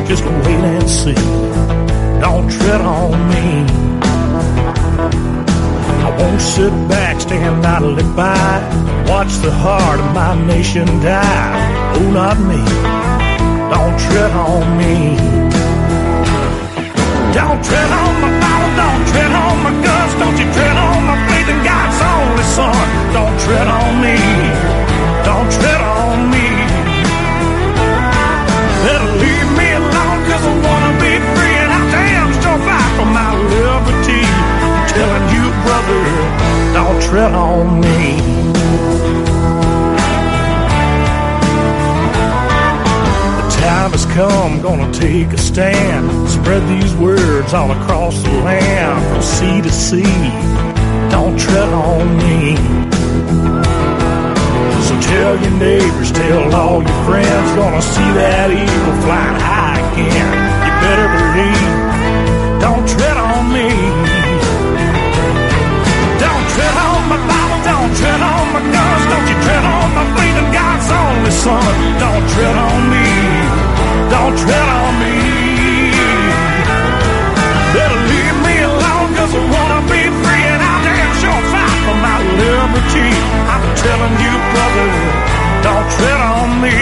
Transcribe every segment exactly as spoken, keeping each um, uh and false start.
just wait and see. Don't tread on me. I won't sit back, stand idly by, watch the heart of my nation die. Oh, not me. Don't tread on me. Don't tread on my Bible, don't tread on my guns, don't you tread on my faith in God's only Son. Don't tread on me. Don't tread on me. Better leave me alone, cause I wanna be free, and I damn sure fight for my liberty. I'm telling you, brother, don't tread on me. The time has come, gonna take a stand, spread these words all across the land, from sea to sea. Don't tread on me. So tell your neighbors, tell all your friends, gonna see that eagle flying high again. You better believe, don't tread on me. Don't tread on my Bible, don't tread on my guns, don't you tread on my faith in God's only Son. Don't tread on me, don't tread on me. Better leave me alone, cause I wanna be free, and I'll damn sure fight for my liberty. I'm telling you, brother, don't tread on me.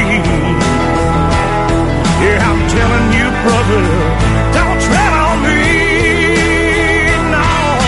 Yeah, I'm telling you, brother, don't tread on me. No.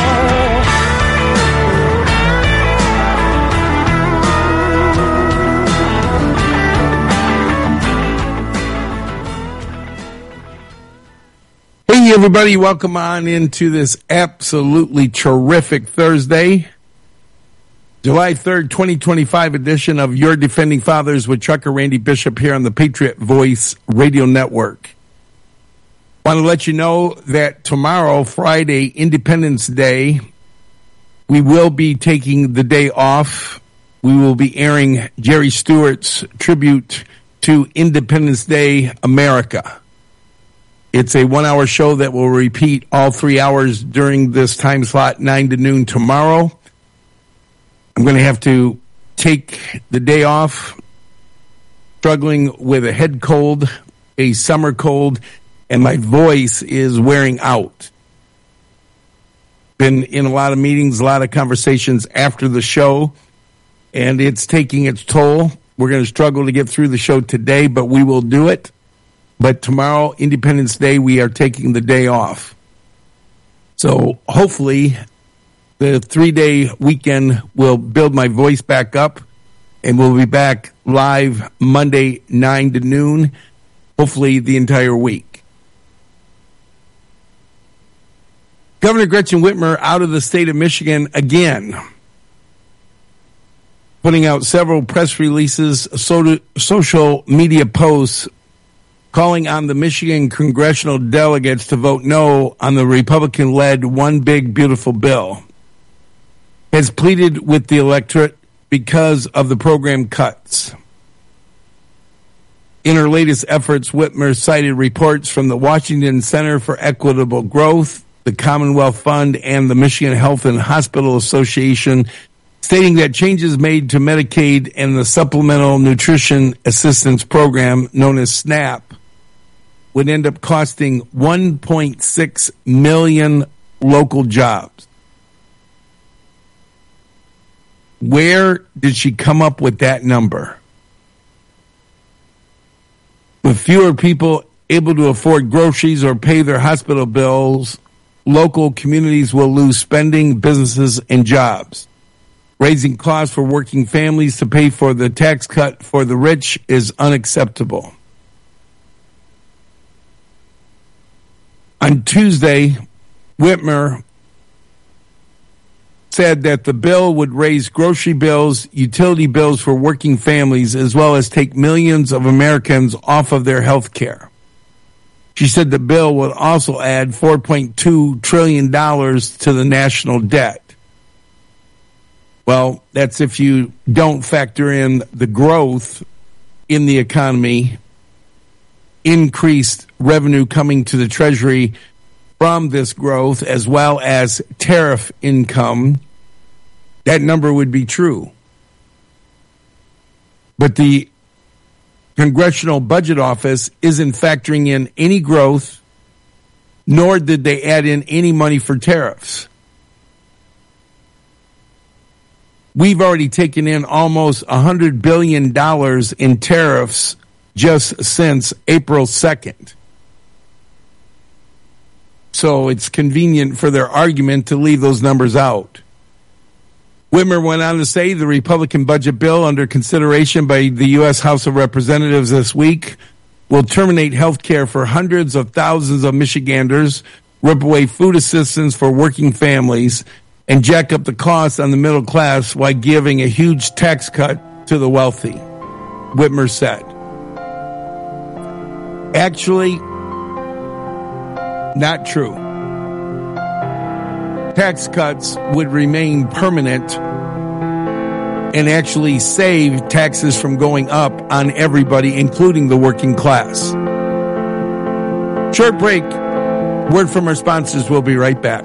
Hey, everybody, welcome on into this absolutely terrific Thursday, July third, twenty twenty-five edition of Your Defending Fathers with Trucker Randy Bishop here on the Patriot Voice Radio Network. Want to let you know that tomorrow, Friday, Independence Day, we will be taking the day off. We will be airing Jerry Stewart's tribute to Independence Day America. It's a one-hour show that will repeat all three hours during this time slot, nine to noon tomorrow. I'm going to have to take the day off, struggling with a head cold, a summer cold, and my voice is wearing out. Been in a lot of meetings, a lot of conversations after the show, and it's taking its toll. We're going to struggle to get through the show today, but we will do it. But tomorrow, Independence Day, we are taking the day off. So hopefully the three-day weekend will build my voice back up, and we'll be back live Monday, nine to noon, hopefully the entire week. Governor Gretchen Whitmer out of the state of Michigan again, putting out several press releases, so, social media posts, calling on the Michigan congressional delegates to vote no on the Republican-led One Big Beautiful Bill. Has pleaded with the electorate because of the program cuts. In her latest efforts, Whitmer cited reports from the Washington Center for Equitable Growth, the Commonwealth Fund, and the Michigan Health and Hospital Association, stating that changes made to Medicaid and the Supplemental Nutrition Assistance Program, known as SNAP, would end up costing one point six million local jobs. Where did she come up with that number? With fewer people able to afford groceries or pay their hospital bills, local communities will lose spending, businesses, and jobs. Raising costs for working families to pay for the tax cut for the rich is unacceptable. On Tuesday, Whitmer said that the bill would raise grocery bills, utility bills for working families, as well as take millions of Americans off of their health care. She said the bill would also add four point two trillion dollars to the national debt. Well, that's if you don't factor in the growth in the economy, increased revenue coming to the Treasury from this growth, as well as tariff income. That number would be true. But the Congressional Budget Office isn't factoring in any growth, nor did they add in any money for tariffs. We've already taken in almost one hundred billion dollars in tariffs just since April second. So it's convenient for their argument to leave those numbers out. Whitmer went on to say the Republican budget bill under consideration by the U S House of Representatives this week will terminate health care for hundreds of thousands of Michiganders, rip away food assistance for working families, and jack up the costs on the middle class while giving a huge tax cut to the wealthy, Whitmer said. Actually, not true. Tax cuts would remain permanent and actually save taxes from going up on everybody, including the working class. Short break. Word from our sponsors. We'll be right back.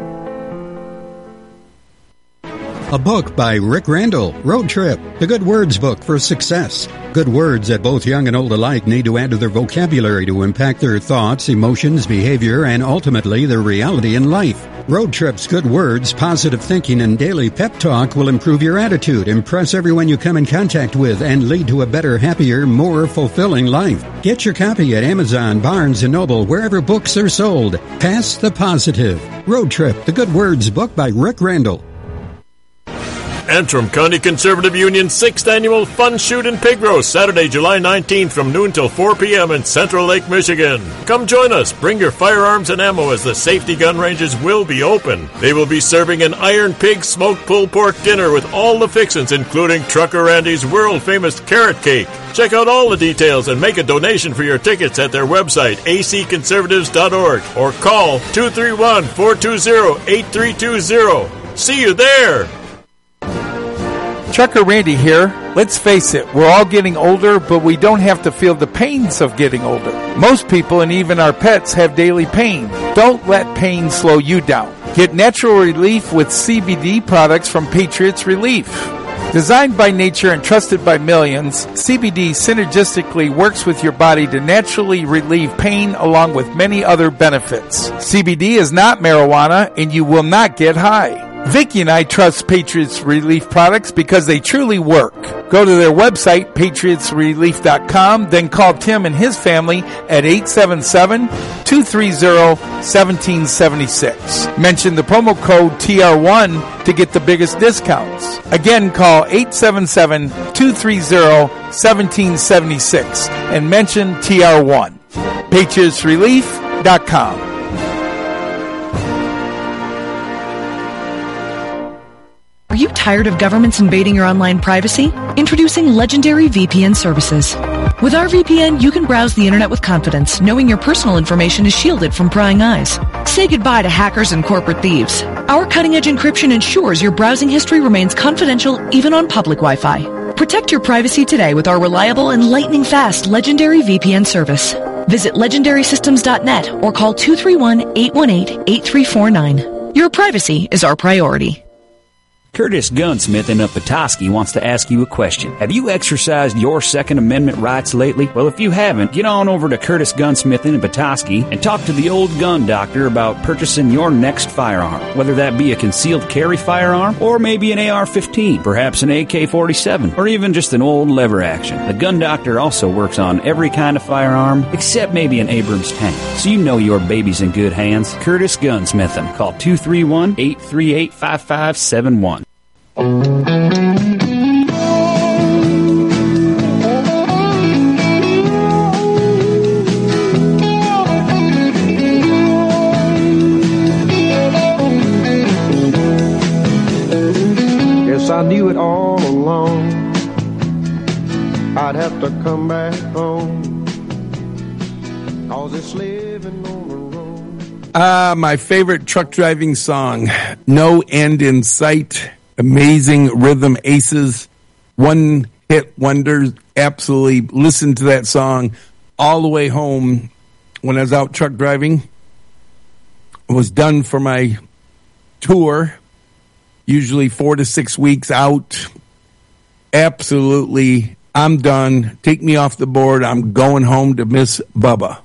A book by Rick Randall, Road Trip, the Good Words book for success. Good words that both young and old alike need to add to their vocabulary to impact their thoughts, emotions, behavior, and ultimately their reality in life. Road Trip's Good Words, positive thinking, and daily pep talk will improve your attitude, impress everyone you come in contact with, and lead to a better, happier, more fulfilling life. Get your copy at Amazon, Barnes and Noble, wherever books are sold. Pass the positive. Road Trip, the Good Words book by Rick Randall. Antrim County Conservative Union's sixth Annual Fun Shoot and Pig Roast, Saturday, July nineteenth from noon till four p.m. in Central Lake, Michigan. Come join us. Bring your firearms and ammo as the safety gun ranges will be open. They will be serving an Iron Pig smoked pulled pork dinner with all the fixins, including Trucker Randy's world-famous carrot cake. Check out all the details and make a donation for your tickets at their website, a c conservatives dot org, or call two three one, four two zero, eight three two zero. See you there! Trucker Randy here. Let's face it, we're all getting older, but we don't have to feel the pains of getting older. Most people and even our pets have daily pain. Don't let pain slow you down. Get natural relief with C B D products from Patriots Relief. Designed by nature and trusted by millions, C B D synergistically works with your body to naturally relieve pain along with many other benefits. C B D is not marijuana and you will not get high. Vicki and I trust Patriots Relief products because they truly work. Go to their website, patriots relief dot com, then call Tim and his family at eight seven seven, two three zero, one seven seven six. Mention the promo code T R one to get the biggest discounts. Again, call eight seven seven, two three zero, one seven seven six and mention T R one. patriots relief dot com. Are you tired of governments invading your online privacy? Introducing Legendary V P N services. With our V P N, you can browse the internet with confidence, knowing your personal information is shielded from prying eyes. Say goodbye to hackers and corporate thieves. Our cutting-edge encryption ensures your browsing history remains confidential even on public Wi-Fi. Protect your privacy today with our reliable and lightning-fast Legendary V P N service. Visit legendary systems dot net or call two three one, eight one eight, eight three four nine. Your privacy is our priority. Curtis Gunsmith of Petoskey wants to ask you a question. Have you exercised your Second Amendment rights lately? Well, if you haven't, get on over to Curtis Gunsmith in Petoskey and talk to the old gun doctor about purchasing your next firearm. Whether that be a concealed carry firearm or maybe an A R fifteen, perhaps an A K forty-seven, or even just an old lever action. The gun doctor also works on every kind of firearm except maybe an Abrams tank. So you know your baby's in good hands. Curtis Gunsmith. Call two three one, eight three eight, five five seven one. Guess I knew it all along. I'd have to come back home, 'cause it's living on the road. Ah, uh, my favorite truck driving song, No End in Sight. Amazing rhythm aces, one hit wonders. Absolutely listened to that song all the way home when I was out truck driving. I was done for my tour, usually four to six weeks out. Absolutely I'm done. Take me off the board. I'm going home to Miss Bubba.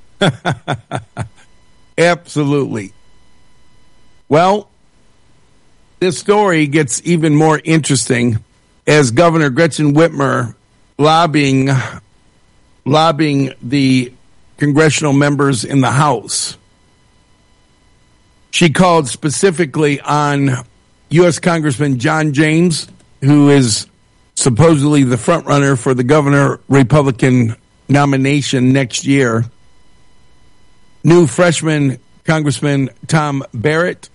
Absolutely. Well, this story gets even more interesting as Governor Gretchen Whitmer lobbying lobbying the congressional members in the House. She called specifically on U S Congressman John James, who is supposedly the front runner for the governor Republican nomination next year. New freshman Congressman Tom Barrett,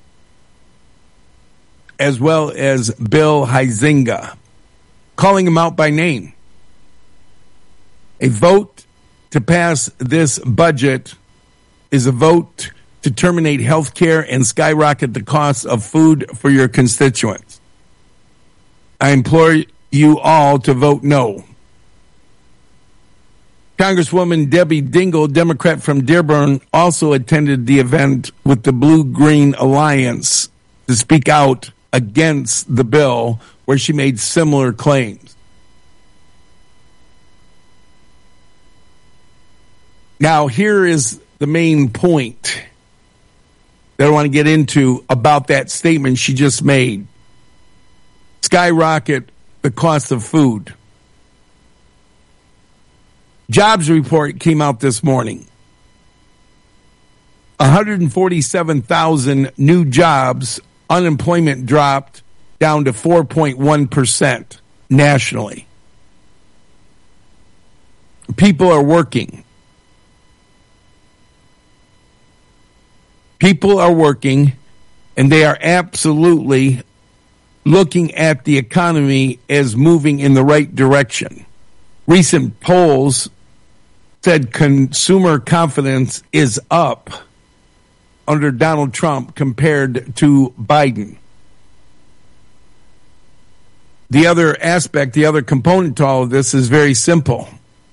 as well as Bill Huizenga, calling him out by name. A vote to pass this budget is a vote to terminate health care and skyrocket the cost of food for your constituents. I implore you all to vote no. Congresswoman Debbie Dingell, Democrat from Dearborn, also attended the event with the Blue-Green Alliance to speak out against the bill, where she made similar claims. Now, here is the main point that I want to get into about that statement she just made. Skyrocket the cost of food. Jobs report came out this morning. one hundred forty-seven thousand new jobs. Unemployment dropped down to four point one percent nationally. People are working. People are working, and they are absolutely looking at the economy as moving in the right direction. Recent polls said consumer confidence is up under Donald Trump compared to Biden. The other aspect, the other component to all of this is very simple.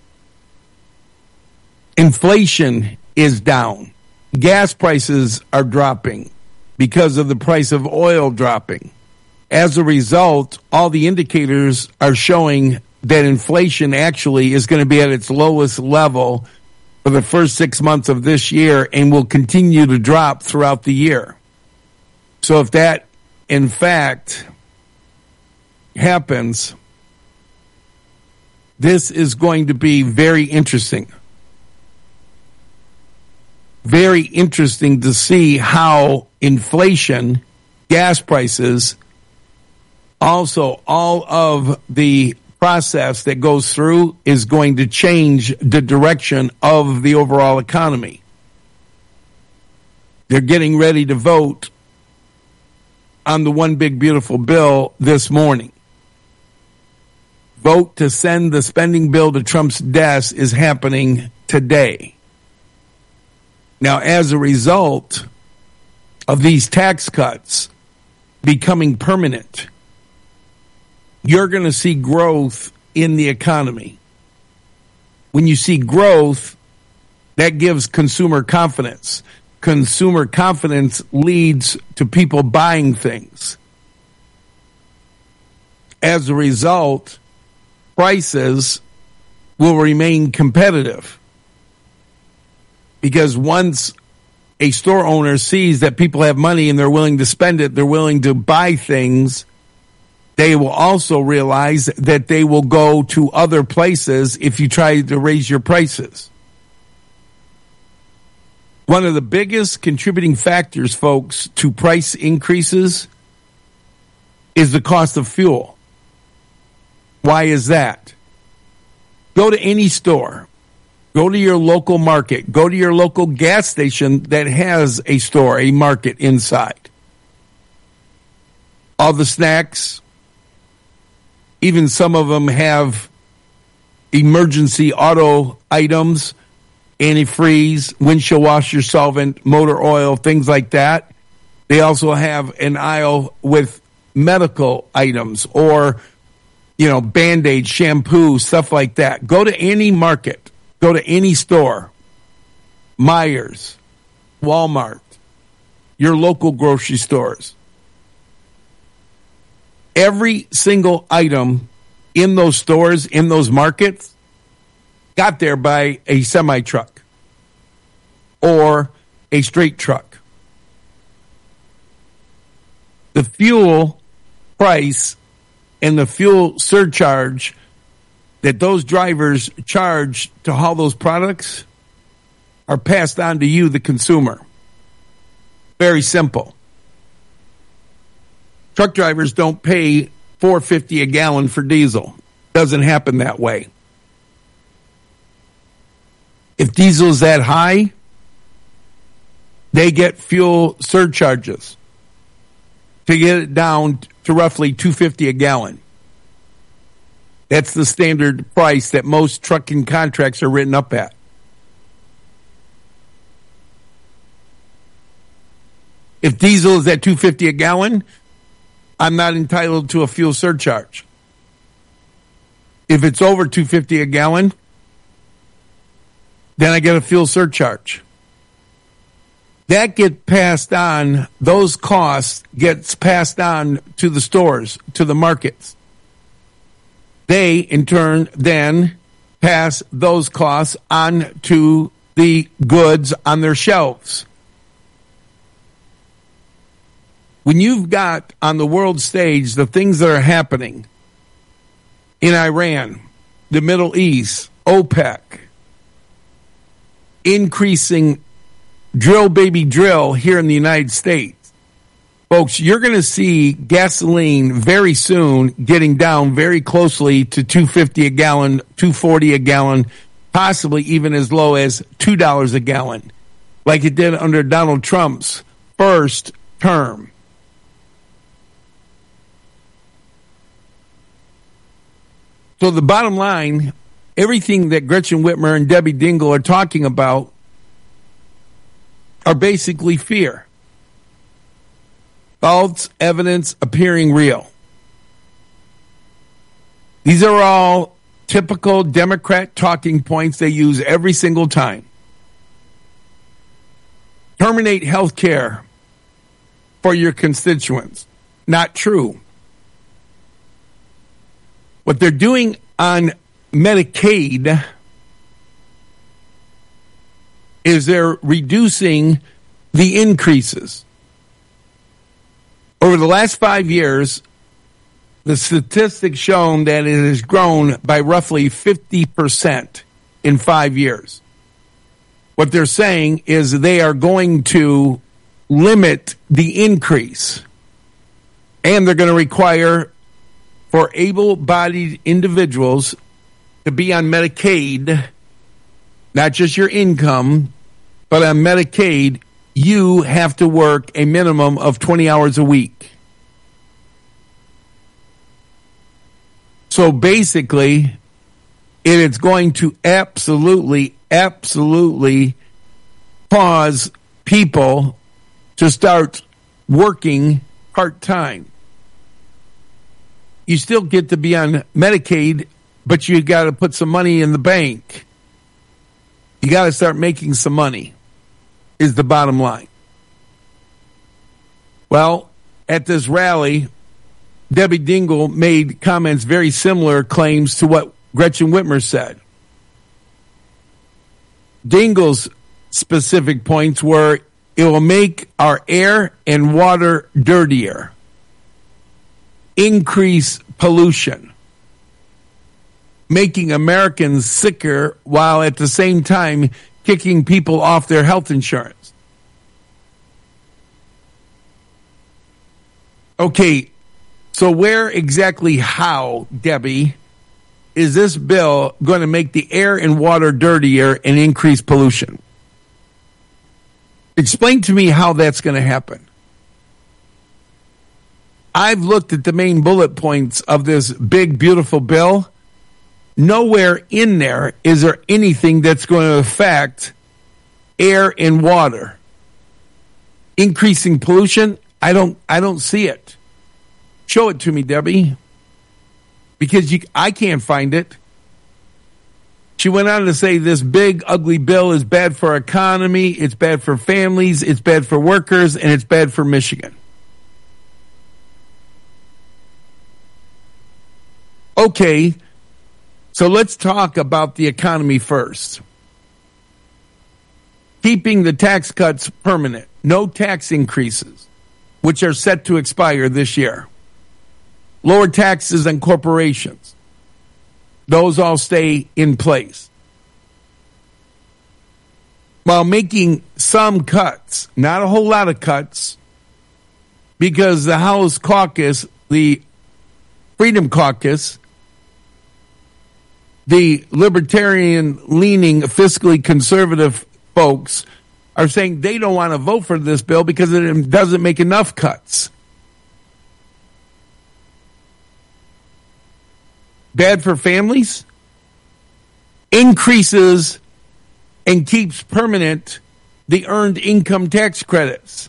Inflation is down. Gas prices are dropping because of the price of oil dropping. As a result, all the indicators are showing that inflation actually is going to be at its lowest level for the first six months of this year and will continue to drop throughout the year. So if that, in fact, happens, this is going to be very interesting. Very interesting to see how inflation, gas prices, also all of the process that goes through is going to change the direction of the overall economy. They're getting ready to vote on the one big beautiful bill this morning. Vote to send the spending bill to Trump's desk is happening today. Now, as a result of these tax cuts becoming permanent, you're going to see growth in the economy. When you see growth, that gives consumer confidence. Consumer confidence leads to people buying things. As a result, prices will remain competitive. Because once a store owner sees that people have money and they're willing to spend it, they're willing to buy things, they will also realize that they will go to other places if you try to raise your prices. One of the biggest contributing factors, folks, to price increases is the cost of fuel. Why is that? Go to any store. Go to your local market. Go to your local gas station that has a store, a market inside. All the snacks, even some of them have emergency auto items, antifreeze, windshield washer solvent, motor oil, things like that. They also have an aisle with medical items or, you know, Band-Aid, shampoo, stuff like that. Go to any market. Go to any store, Myers, Walmart, your local grocery stores. Every single item in those stores, in those markets, got there by a semi-truck or a straight truck. The fuel price and the fuel surcharge that those drivers charge to haul those products are passed on to you, the consumer. Very simple. Truck drivers don't pay four dollars and fifty cents a gallon for diesel. Doesn't happen that way. If diesel is that high, they get fuel surcharges to get it down to roughly two dollars and fifty cents a gallon. That's the standard price that most trucking contracts are written up at. If diesel is at two dollars and fifty cents a gallon, I'm not entitled to a fuel surcharge. If it's over two dollars and fifty cents a gallon, then I get a fuel surcharge. That gets passed on, those costs gets passed on to the stores, to the markets. They, in turn, then pass those costs on to the goods on their shelves. When you've got on the world stage the things that are happening in Iran, the Middle East, OPEC, increasing drill baby drill here in the United States, folks, you're going to see gasoline very soon getting down very closely to two dollars and fifty cents a gallon, two dollars and forty cents a gallon, possibly even as low as two dollars a gallon, like it did under Donald Trump's first term. So the bottom line, everything that Gretchen Whitmer and Debbie Dingell are talking about are basically fear. False evidence appearing real. These are all typical Democrat talking points they use every single time. Terminate health care for your constituents. Not true. What they're doing on Medicaid is they're reducing the increases. Over the last five years, the statistics shown that it has grown by roughly fifty percent in five years. What they're saying is they are going to limit the increase, and they're going to require for able-bodied individuals to be on Medicaid, not just your income, but on Medicaid, you have to work a minimum of twenty hours a week. So basically, it is going to absolutely, absolutely cause people to start working part-time. You still get to be on Medicaid, but you got to put some money in the bank. You got to start making some money, is the bottom line. Well, at this rally, Debbie Dingell made comments very similar claims to what Gretchen Whitmer said. Dingell's specific points were, it will make our air and water dirtier, increase pollution, making Americans sicker while at the same time kicking people off their health insurance. Okay, so where exactly, how, Debbie, is this bill going to make the air and water dirtier and increase pollution? Explain to me how that's going to happen. I've looked at the main bullet points of this big, beautiful bill. Nowhere in there is there anything that's going to affect air and water. Increasing pollution, I don't I don't see it. Show it to me, Debbie. Because you, I can't find it. She went on to say this big, ugly bill is bad for our economy, it's bad for families, it's bad for workers, and it's bad for Michigan. Okay, so let's talk about the economy first. Keeping the tax cuts permanent. No tax increases, which are set to expire this year. Lower taxes on corporations. Those all stay in place. While making some cuts, not a whole lot of cuts, because the House caucus, the Freedom Caucus, the libertarian-leaning, fiscally conservative folks are saying they don't want to vote for this bill because it doesn't make enough cuts. Bad for families? Increases and keeps permanent the earned income tax credits.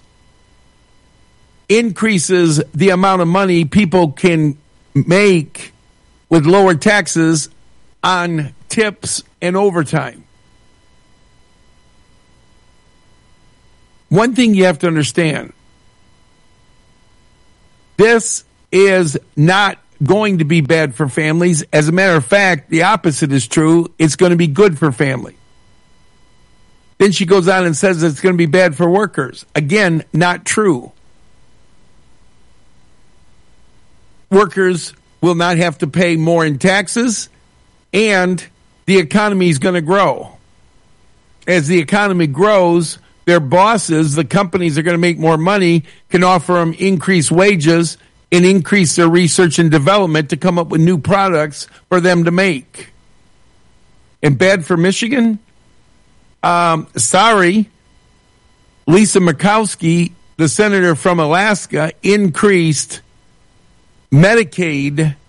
Increases the amount of money people can make with lower taxes on tips and overtime. One thing you have to understand, this is not going to be bad for families. As a matter of fact, the opposite is true. It's going to be good for families. Then she goes on and says it's going to be bad for workers. Again, not true. Workers will not have to pay more in taxes, and the economy is going to grow. As the economy grows, their bosses, the companies are going to make more money, can offer them increased wages and increase their research and development to come up with new products for them to make. And bad for Michigan? Um, sorry, Lisa Murkowski, the senator from Alaska, increased Medicaid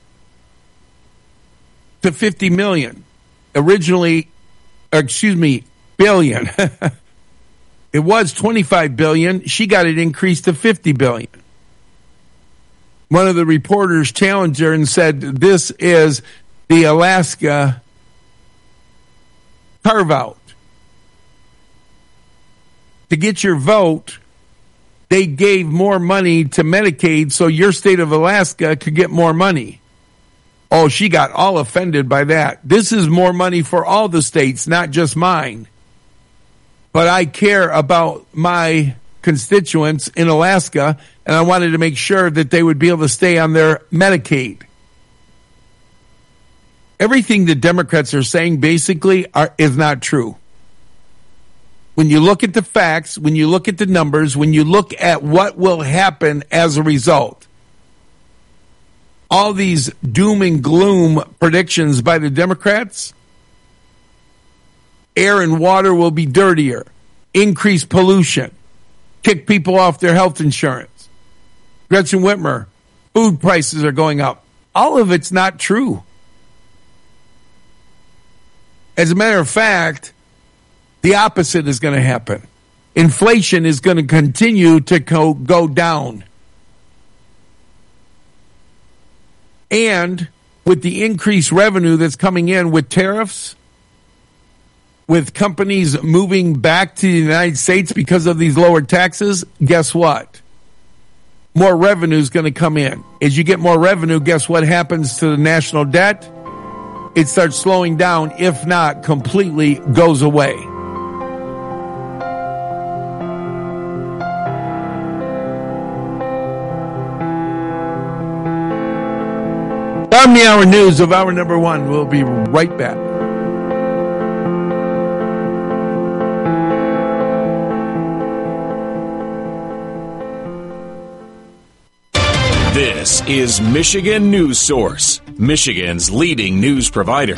to fifty million. Originally, excuse me, billion. It was twenty-five billion. She got it increased to fifty billion. One of the reporters challenged her and said, this is the Alaska carve-out. To get your vote, they gave more money to Medicaid so your state of Alaska could get more money. Oh, she got all offended by that. This is more money for all the states, not just mine. But I care about my constituents in Alaska, and I wanted to make sure that they would be able to stay on their Medicaid. Everything the Democrats are saying basically are, is not true. When you look at the facts, when you look at the numbers, when you look at what will happen as a result, all these doom and gloom predictions by the Democrats, air and water will be dirtier, increase pollution, kick people off their health insurance. Gretchen Whitmer, food prices are going up. All of it's not true. As a matter of fact, the opposite is going to happen. Inflation is going to continue to go, go down. And with the increased revenue that's coming in with tariffs, with companies moving back to the United States because of these lower taxes, guess what? More revenue is going to come in. As you get more revenue, guess what happens to the national debt? It starts slowing down, if not completely goes away. On the hour news of hour number one, we'll be right back. This is Michigan News Source, Michigan's leading news provider.